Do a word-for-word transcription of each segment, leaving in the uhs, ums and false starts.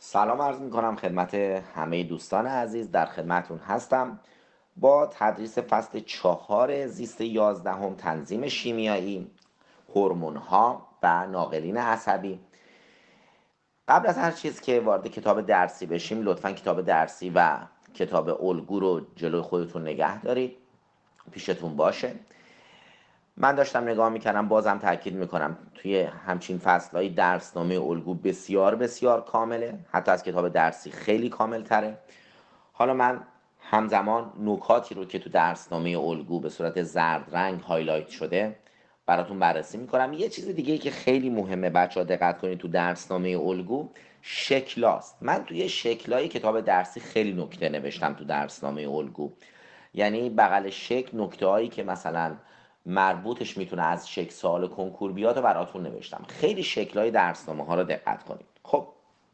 سلام عرض می کنم خدمت همه دوستان عزیز. در خدمتون هستم با تدریس فصل چهار زیست یازدهم تنظیم شیمیایی، هورمون ها و ناقلین عصبی. قبل از هر چیز که وارد کتاب درسی بشیم لطفا کتاب درسی و کتاب الگو رو جلوی خودتون نگه دارید، پیشتون باشه. من داشتم نگاه میکردم، بازم تاکید میکنم توی همچین فصلهای درسنامه الگو بسیار بسیار کامله، حتی از کتاب درسی خیلی کامل تره. حالا من همزمان نکاتی رو که تو درسنامه الگو به صورت زرد رنگ هایلایت شده براتون بررسی میکنم. یه چیز دیگه ای که خیلی مهمه بچه ها دقت کنید تو درسنامه الگو، شکلاست. من توی شکلای کتاب درسی خیلی نکته نوشتم تو درسنامه الگو، یعنی بغل شکل نکته هایی که مثلا مربوطش میتونه از شکل سوال کنکور بیاد و براتون نوشتم. خیلی شکلهای درسنامه ها رو دقت کنید. خب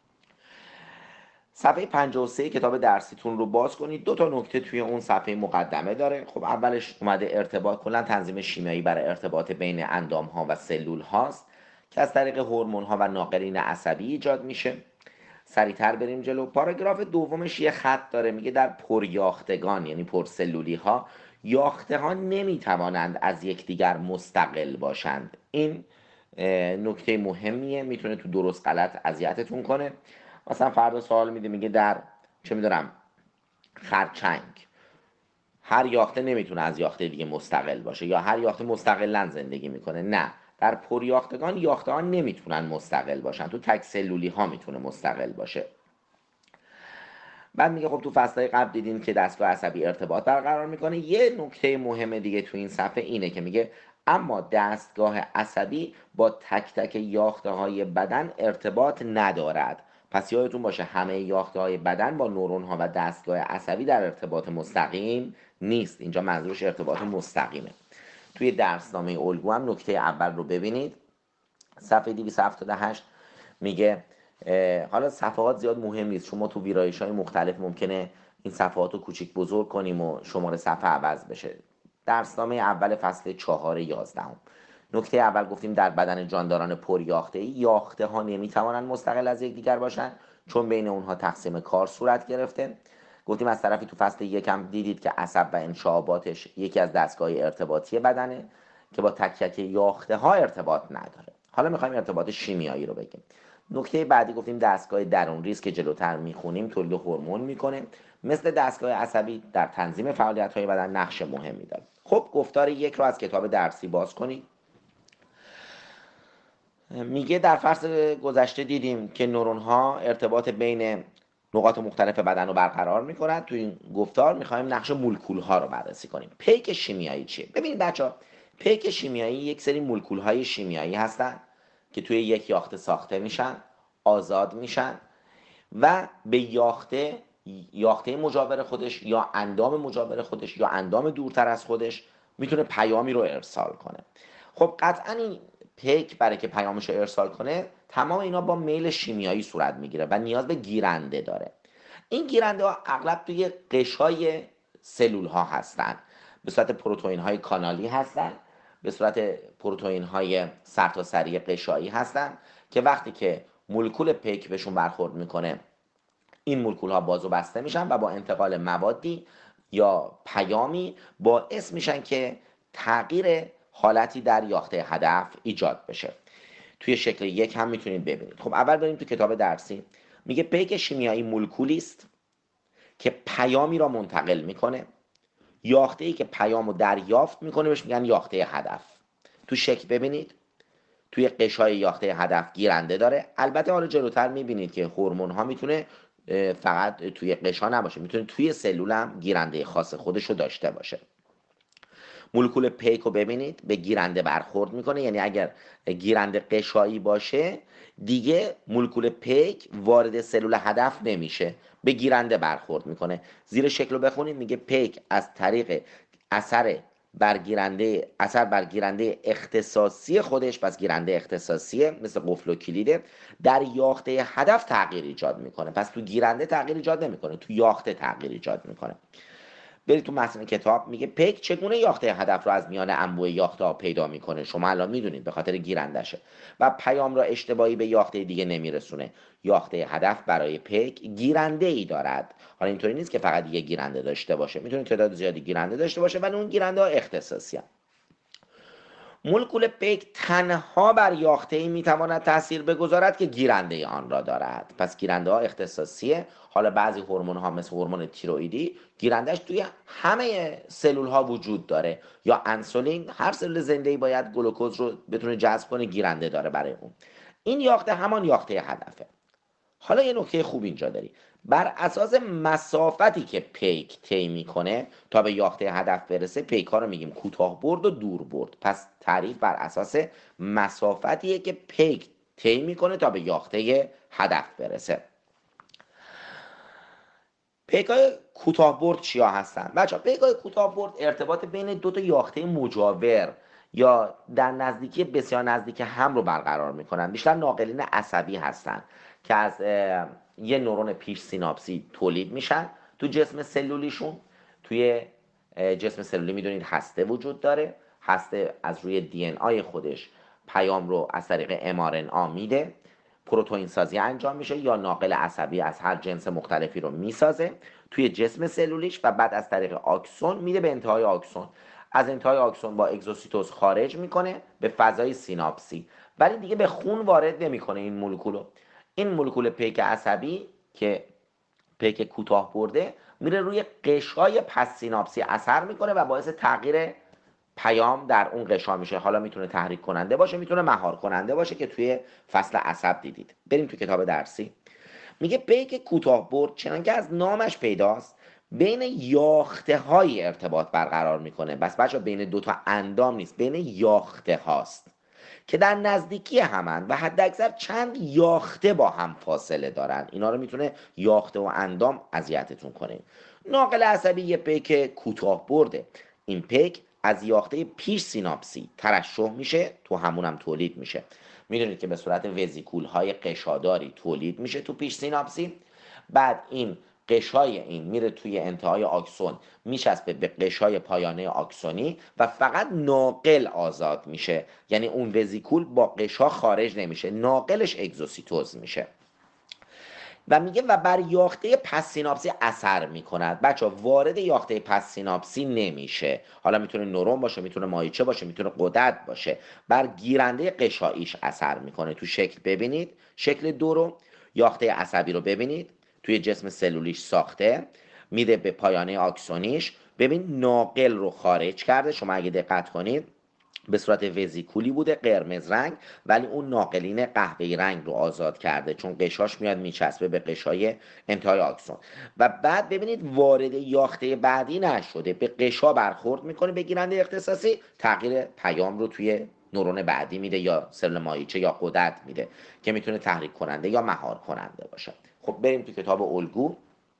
صفحه پنجاه و سه کتاب درسیتون رو باز کنید. دو تا نکته توی اون صفحه مقدمه داره. خب اولش اومده ارتباط، کلا تنظیم شیمیایی برای ارتباط بین اندام ها و سلول هاست که از طریق هورمون ها و ناقلین عصبی ایجاد میشه. سریعتر بریم جلو. پاراگراف دومش یه خط داره، میگه در پریاختگان یعنی پرسلولی ها، یاخته ها نمیتوانند از یکدیگر مستقل باشند. این نکته مهمیه، میتونه تو درست غلط اذیتتون کنه. مثلا فردا سوال میده، میگه در چه میدونم خرچنگ هر یاخته نمیتونه از یاخته دیگه مستقل باشه، یا هر یاخته مستقلا زندگی میکنه. نه، در پریاختگان یاخته ها نمیتونن مستقل باشن، تو تک سلولی ها میتونه مستقل باشه. بعد میگه خب تو فصلهای قبل دیدیم که دستگاه عصبی ارتباط برقرار میکنه. یه نکته مهم دیگه تو این صفحه اینه که میگه اما دستگاه عصبی با تک تک یاخته های بدن ارتباط ندارد. پس یادتون باشه همه یاخته های بدن با نورون ها و دستگاه عصبی در ارتباط مستقیم نیست. اینجا منظورش ارتباط مستقیمه. توی درسنامه الگو هم نکته اول رو ببینید، صفحه دویست و هفتاد و هشت میگه حالا صفحات زیاد مهم نیست، شما تو ویرایش های مختلف ممکنه این صفحات رو کوچیک بزرگ کنیم و شماره صفحه عوض بشه. درسنامه اول فصل چهار یازدهم. نکته اول گفتیم در بدن جانداران پریاخته ای یاخته ها نمیتوانند مستقل از یکدیگر باشند چون بین اونها تقسیم کار صورت گرفته. گفتیم از طرفی تو فصل یکم دیدید که عصب و انشاباتش یکی از دستگاه ارتباطی بدنه که با تک تک یاخته ها ارتباط نداره. حالا میخوایم ارتباط شیمیایی رو بگیم. نکته بعدی گفتیم دستگاه درون ریز که جلوتر میخونیم تولید هورمون میکنه، مثل دستگاه عصبی در تنظیم فعالیت های بدن نقش مهمی داره. خب گفتار یک رو از کتاب درسی باز کنید. میگه در فصل گذشته دیدیم که نورون ها ارتباط بین نقاط مختلف بدن رو برقرار میکنن. تو این گفتار میخوایم نقش مولکول ها رو بررسی کنیم. پیک شیمیایی چیه؟ ببینید بچه ها، پیک شیمیایی یک سری مولکول های شیمیایی هستن که توی یک یاخته ساخته میشن، آزاد میشن و به یاخته یاخته مجاور خودش یا اندام مجاور خودش یا اندام دورتر از خودش میتونه پیامی رو ارسال کنه. خب قطعا این پیک برای که پیامش رو ارسال کنه تمام اینا با میل شیمیایی صورت میگیره و نیاز به گیرنده داره. این گیرنده ها اغلب توی قشای سلول ها هستن، به صورت پروتئین های کانالی هستن، به صورت پروتئین های سرتاسری قشایی هستن که وقتی که مولکول پیک بهشون برخورد میکنه این مولکول ها باز و بسته میشن و با انتقال موادی یا پیامی باعث میشن که تغییر حالتی در یاخته هدف ایجاد بشه. توی شکل یک هم میتونید ببینید. خب اول بریم تو کتاب درسی. میگه پیک شیمیایی مولکولی است که پیامی را منتقل میکنه. یاخته ای که پیام رو دریافت میکنه بهش میگن یاخته هدف. تو شکل ببینید، توی قشای یاخته هدف گیرنده داره. البته حالا جلوتر میبینید که هورمون ها میتونه فقط توی قشا نباشه، میتونه توی سلول هم گیرنده خاص خودش رو داشته باشه. مولکول پیک رو ببینید به گیرنده برخورد میکنه، یعنی اگر گیرنده قشایی باشه دیگه مولکول پیک وارد سلول هدف نمیشه، به گیرنده برخورد میکنه. زیر شکل رو بخونید، میگه پیک از طریق اثر برگیرنده اثر برگیرنده اختصاصی خودش، پس گیرنده اختصاصیه مثل قفل و کلیده، در یاخته هدف تغییر ایجاد میکنه. پس تو گیرنده تغییر ایجاد نمیکنه، تو یاخته تغییر ایجاد میکنه. برید تو متن کتاب میگه پیک چگونه یاخته هدف رو از میان انبوه یاخته ها پیدا میکنه. شما الان میدونید به خاطر گیرندشه و پیام را اشتباهی به یاخته دیگه نمیرسونه. یاخته هدف برای پیک گیرنده ای دارد. حالا اینطوری نیست که فقط یه گیرنده داشته باشه، میتونه تعداد زیادی گیرنده داشته باشه ولی اون گیرنده ها اختصاصی هست. مولکول پیک تنها بر یافته‌ای میتواند تاثیر بگذارد که گیرنده آن را دارد. پس گیرنده ها اختصاصیه. حالا بعضی هورمون ها مثل هورمون تیروئیدی گیرندهش توی همه سلول ها وجود داره، یا انسولین، هر سلول زنده‌ای باید گلوکوز رو بتونه جذب کنه، گیرنده داره برای اون. این یاخته همان یاخته هدفه. حالا یه نکته خوب اینجا داری، بر اساس مسافتی که پیک طی میکنه تا به یاخته هدف برسه، پیک ها رو میگیم کوتاه برد و دور برد. پس تعریف بر اساس مسافتیه که پیک طی میکنه تا به یاخته هدف برسه. پیک های کوتاه برد چیا هستن؟ بچه‌ها پیک های کوتاه برد ارتباط بین دو تا یاخته مجاور یا در نزدیکی بسیار نزدیک هم رو برقرار میکنن. بیشتر ناقلین عصبی هستن که از یه نورون پیش سیناپسی تولید میشن تو جسم سلولیشون. توی جسم سلولی میدونید هسته وجود داره. هسته از روی دی ان آی خودش پیام رو از طریق ام آر ان آ میده، پروتئین سازی انجام میشه یا ناقل عصبی از هر جنس مختلفی رو میسازه توی جسم سلولیش و بعد از طریق آکسون میده به انتهای آکسون. از انتهای آکسون با اگزوسیتوز خارج میکنه به فضای سیناپسی، ولی دیگه به خون وارد نمیکنه این مولکولو. این مولکول پیک عصبی که پیک کوتاه برده میره روی قشای پس سیناپسی اثر میکنه و باعث تغییر پیام در اون قشا میشه. حالا میتونه تحریک کننده باشه، میتونه مهار کننده باشه که توی فصل عصب دیدید. بریم تو کتاب درسی. میگه پیک کوتاه برد چنانکه از نامش پیداست بین یاخته های ارتباط برقرار میکنه. بس بچه بین دو تا اندام نیست، بین یاخته هاست که در نزدیکی همن و حد اکثر چند یاخته با هم فاصله دارن. اینا رو میتونه یاخته و اندام اذیتتون کنه. ناقل عصبی یه پیک کوتاه برده. این پیک از یاخته پیش سیناپسی ترشح میشه، تو همونم تولید میشه. میدونید که به صورت وزیکول های قشاداری تولید میشه تو پیش سیناپسی. بعد این قشای این میره توی انتهای آکسون، میچسبه به قشای پایانه آکسونی و فقط ناقل آزاد میشه. یعنی اون وزیکول با قشا خارج نمیشه، ناقلش اگزوسیتوز میشه. و میگه و بر یاخته پس سیناپسی اثر میکند. بچه وارد یاخته پس سیناپسی نمیشه. حالا میتونه نورون باشه، میتونه مایچه باشه، میتونه غدد باشه. بر گیرنده قشاییش اثر میکنه. تو شکل ببینید، شکل دو رو، یاخته عصبی رو ببینید توی جسم سلولیش ساخته، میده به پایانه آکسونیش. ببین ناقل رو خارج کرده. شما اگه دقت کنید به صورت وزیکولی بوده قرمز رنگ، ولی اون ناقلین قهوه‌ای رنگ رو آزاد کرده چون قشاش میاد میچسبه به قشای انتهای آکسون. و بعد ببینید وارد یاخته بعدی نشده، به قشا برخورد میکنه به گیرنده اختصاصی، تغییر پیام رو توی نورون بعدی میده یا سلول مایچه یا غدد میده که میتونه تحریک کننده یا مهار کننده باشه. خب بریم تو کتاب الگو.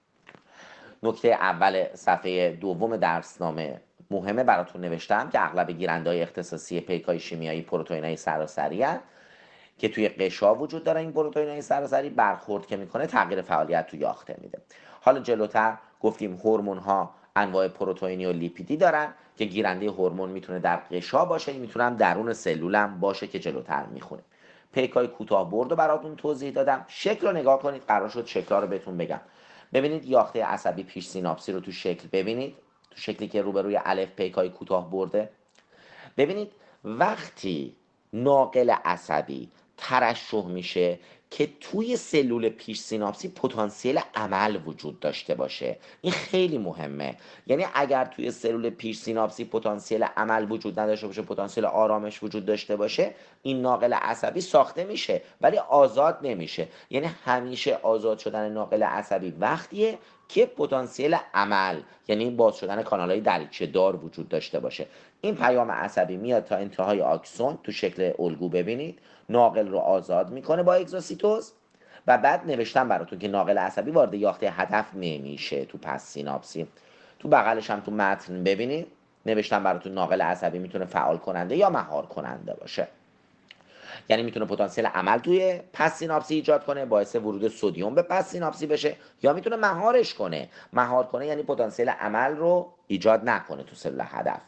نکته اول صفحه دوم درسنامه مهمه براتون نوشتم که اغلب گیرنده‌های اختصاصی پیک‌های شیمیایی پروتئین‌های سراسری هستند که توی قشا وجود داره. این پروتئین‌های سراسری برخورد که میکنه تغییر فعالیت تو یاخته میده. حالا جلوتر گفتیم هورمون‌ها انواع پروتئینی و لیپیدی دارن که گیرنده هورمون میتونه در قشا باشه، میتونه هم درون سلول هم باشه که جلوتر میخونیم. پیک‌های کوتاه برد رو براتون توضیح دادم. شکل رو نگاه کنید، قرار شد شکل‌ها رو بهتون بگم. ببینید یاخته عصبی پیش سیناپسی رو تو شکل ببینید، تو شکلی که روبروی الف پیک‌های کوتاه برده. ببینید وقتی ناقل عصبی ترشح میشه که توی سلول پیش سیناپسی پتانسیل عمل وجود داشته باشه. این خیلی مهمه. یعنی اگر توی سلول پیش سیناپسی پتانسیل عمل وجود نداشته باشه، پتانسیل آرامش وجود داشته باشه، این ناقل عصبی ساخته میشه ولی آزاد نمیشه. یعنی همیشه آزاد شدن ناقل عصبی وقتیه که پتانسیل عمل، یعنی باز شدن کانال‌های دریچه دار وجود داشته باشه. این پیام عصبی میاد تا انتهای آکسون، تو شکل الگو ببینید، ناقل رو آزاد میکنه با اگزوسیتوز و بعد نوشتم براتون که ناقل عصبی وارد یاخته هدف نمیشه تو پس سیناپسی. تو بغلش هم تو متن ببینید نوشتم براتون ناقل عصبی میتونه فعال کننده یا مهار کننده باشه. یعنی میتونه پتانسیل عمل توی پس سیناپسی ایجاد کنه، باعث ورود سدیم به پس سیناپسی بشه، یا میتونه مهارش کنه. مهار کنه یعنی پتانسیل عمل رو ایجاد نکنه تو سلول هدف.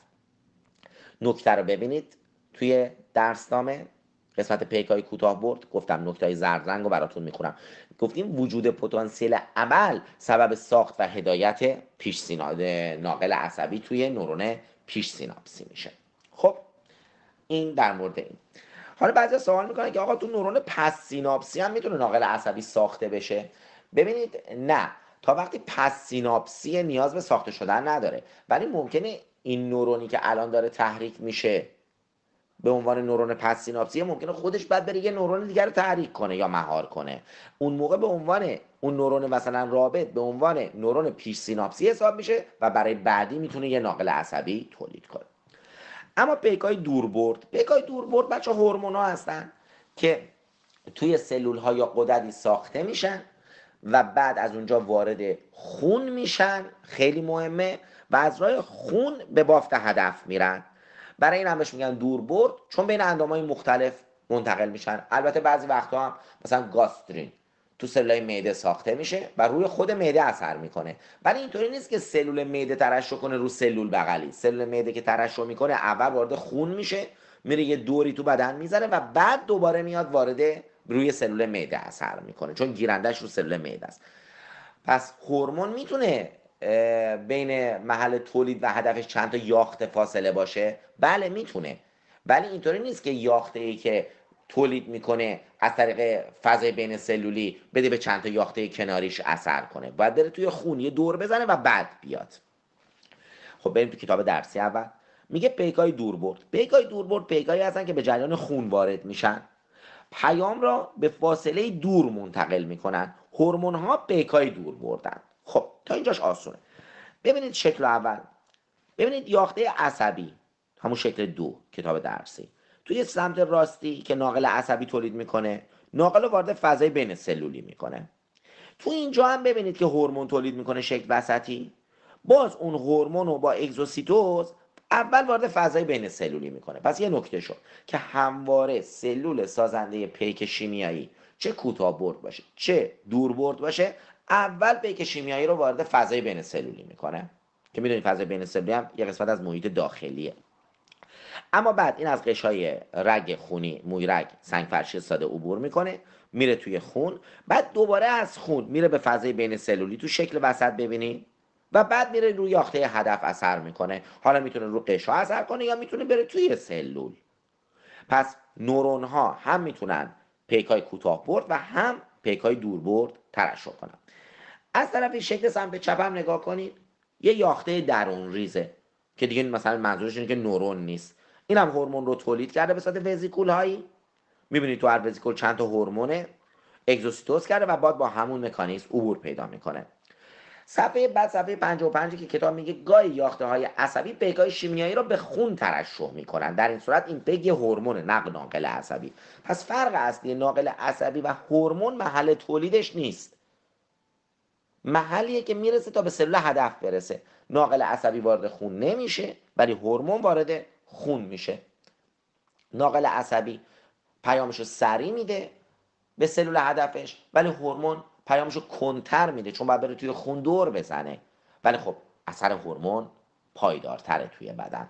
نکته رو ببینید توی درسنامه قسمت پیکای کوتاه برد گفتم نکته‌های زرد رنگ رو براتون میخونم. گفتیم وجود پتانسیل عمل سبب ساخت و هدایت پیش سینا... ناقل عصبی توی نورون پیش سیناپسی میشه. خب این در مورد این. حالا بعضی سوال میکنن که آقا تو نورون پس سیناپسی هم میتونه ناقل عصبی ساخته بشه؟ ببینید نه، تا وقتی پس سیناپسی نیاز به ساخته شدن نداره، ولی ممکنه این نورونی که الان داره تحریک میشه به عنوان نورون پس سیناپسی ممکنه خودش بعد بره یه نورون دیگر رو تحریک کنه یا مهار کنه. اون موقع به عنوان اون نورون مثلا رابط به عنوان نورون پیش سیناپسی حساب میشه و برای بعدی میتونه یه ناقل عصبی تولید کنه. اما پیکای دوربرد، پیکای دوربرد بچه هورمونا هستن که توی سلول ها یا غددی ساخته میشن و بعد از اونجا وارد خون میشن، خیلی مهمه، و از راه خون به بافت هدف میرن. برای این هم بهش میگن دوربرد، چون بین اندامهای مختلف منتقل میشن. البته بعضی وقتا هم مثلا گاسترین تو سلولای معده ساخته میشه و روی خود معده اثر میکنه، ولی اینطوری نیست که سلول معده ترشح کنه رو سلول بغلی. سلول معده که ترشح میکنه اول وارد خون میشه، میره یه دوری تو بدن میزنه و بعد دوباره میاد وارد روی سلول معده اثر میکنه، چون گیرندش رو سلول معده است. پس هورمون میتونه بین محل تولید و هدفش چند تا یاخته فاصله باشه؟ بله میتونه، ولی اینطوری نیست که یاخته ای که تولید میکنه از طریق فضای بین سلولی بده به چند تا یاخته کناریش اثر کنه. باید بره توی خون یه دور بزنه و بعد بیاد. خب بریم تو کتاب درسی اول. میگه پیکای دوربرد. پیکای دوربرد پیکایی هستن که به جریان خون وارد میشن، پیام را به فاصله دور منتقل میکنن. هورمون ها پیکای دور بردن. خب تا اینجاش آسونه. ببینید شکل اول، ببینید یاخته عصبی همون شکل دو کتاب درسی، توی سمت راستی که ناقل عصبی تولید میکنه، ناقل رو وارد فضای بین سلولی میکنه. تو اینجا هم ببینید که هورمون تولید میکنه شکل وسطی، باز اون هورمون رو با اگزوسیتوز اول وارد فضای بین سلولی میکنه. پس یه نکته شد که همواره سلول سازنده پیک شیمیایی، چه کوتاه برد باشه چه دور برد باشه، اول پیک شیمیایی رو وارد فضای بین سلولی میکنه، که میدونید فضای بین سلولی هم یه قسمت از محیط داخلیه. اما بعد این از قشای رگ خونی، موی رگ، سنگ فرشی ساده عبور میکنه، میره توی خون، بعد دوباره از خون میره به فضای بین سلولی تو شکل وسط ببینید، و بعد میره روی یاخته هدف اثر میکنه. حالا میتونه رو قشا اثر کنه یا میتونه بره توی سلول. پس نورون ها هم میتونن پیکای کوتاه برد و هم پیکای دور برد ترشح کنن. از طرفی شکل سمت چپ هم نگاه کنید، یه یاخته درون ریزه که دیگه مثلا منظورش اینه که نورون نیست. این هم هورمون رو تولید کرده به صورت وزیکول هایی. میبینید تو هر وزیکول چند تا هورمونه اگزوسیتوز کرده و بعد با همون مکانیزم عبور پیدا میکنه. صفحه بعد صفحه پنجاه و پنج که کتاب میگه گاهی یاخته های عصبی پیکای شیمیایی رو به خون ترشح میکنن. در این صورت این پیک یه هورمونه، نه ناقل عصبی. پس فرق اصلی ناقل عصبی و هورمون محل تولیدش نیست، محلیه که میرسه تا به سلول هدف برسه. ناقل عصبی وارد خون نمیشه ولی هورمون وارد خون میشه. ناقل عصبی پیامشو سریع میده به سلول هدفش، ولی هورمون پیامشو کنتر میده چون باید بره توی خون دور بزنه. ولی خب اثر هورمون پایدارتره توی بدن.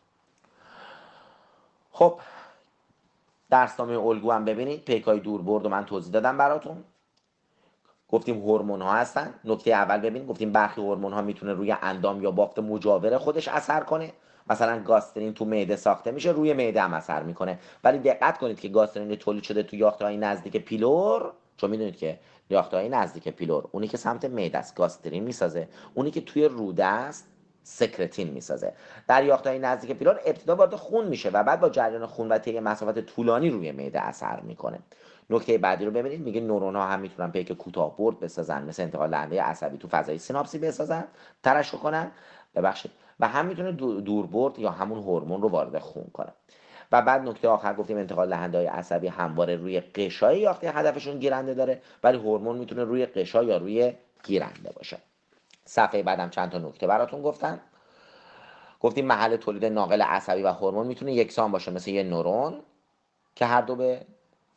خب درسنامه الگو هم ببینید، پیکای دور برد و من توضیح دادم براتون. گفتیم هورمون ها هستن. نکته اول ببین، گفتیم برخی هورمون ها میتونه روی اندام یا بافت مجاور خودش اثر کنه. مثلا گاسترین تو معده ساخته میشه، روی معده هم اثر میکنه. ولی دقت کنید که گاسترین تولید شده تو یاخته های نزدیک پیلور، چون میدونید که یاخته های نزدیک پیلور اونی که سمت معده است گاسترین میسازه، اونی که توی روده است سکرتین میسازه. در یاخته های نزدیک پیلور ابتدا وارد خون میشه و بعد با جریان خون و طی مسافت طولانی روی معده اثر میکنه. نکته بعدی رو ببینید، میگه نورون ها هم میتونن پیک کوتاه برد بسازن، مثل انتقال دهنده عصبی تو فضای سیناپسی بسازن، ترشح کنن، ببخشید، و هم میتونه دور برد یا همون هورمون رو وارد خون کنه. و بعد نکته آخر گفتیم انتقال دهنده های عصبی همواره روی قشای یاخته هدفشون گیرنده داره، ولی هورمون میتونه روی قشا یا روی گیرنده باشه. صفحه بعدم چند تا نکته براتون گفتم. گفتیم محل تولید ناقل عصبی و هورمون میتونه یکسان باشه، مثل یه نورون که هر دو به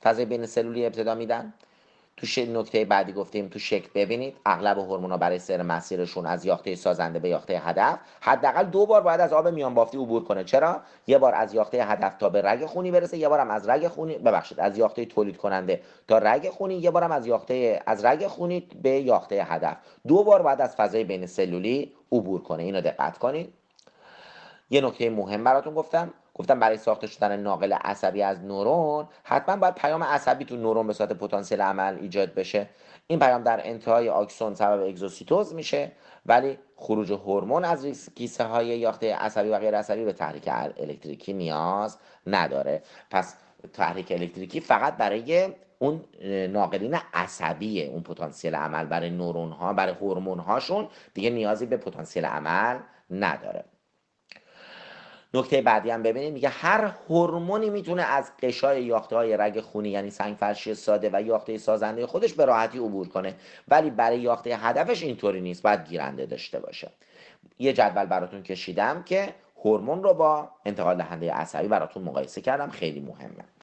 فضای بین سلولی ابتدا میدن. تو ش... نکته بعدی گفتیم تو شکل ببینید اغلب هورمون‌ها برای سیر مسیرشون از یاخته سازنده به یاخته هدف حداقل دو بار باید از آب میان بافتی عبور کنه. چرا؟ یه بار از یاخته هدف تا به رگ خونی برسه، یه بارم از رگ خونی ببخشید از یاخته تولید کننده تا رگ خونی، یه بارم از یاخته از رگ خونی به یاخته هدف. دو بار باید از فضای بین سلولی عبور کنه. اینو دقت کنید. یه نکته مهم براتون گفتم گفتم برای ساخته شدن ناقل عصبی از نورون حتما باید پیام عصبی تو نورون به صورت پتانسیل عمل ایجاد بشه. این پیام در انتهای آکسون سبب اگزوسیتوز میشه، ولی خروج هورمون از کیسه های یاخته عصبی و غیر عصبی به تحریک الکتریکی نیاز نداره. پس تحریک الکتریکی فقط برای اون ناقلین عصبیه، اون پتانسیل عمل برای نورون ها برای هورمون هاشون دیگه نیازی به پتانسیل عمل نداره. نکته بعدی هم ببینید، میگه هر هورمونی میتونه از قشای یاخته های رگ خونی یعنی سنگ فرشی ساده و یاخته سازنده خودش به راحتی عبور کنه، ولی برای یاخته هدفش اینطوری نیست، باید گیرنده داشته باشه. یه جدول براتون کشیدم که هورمون رو با انتقال دهنده عصبی براتون مقایسه کردم، خیلی مهمه.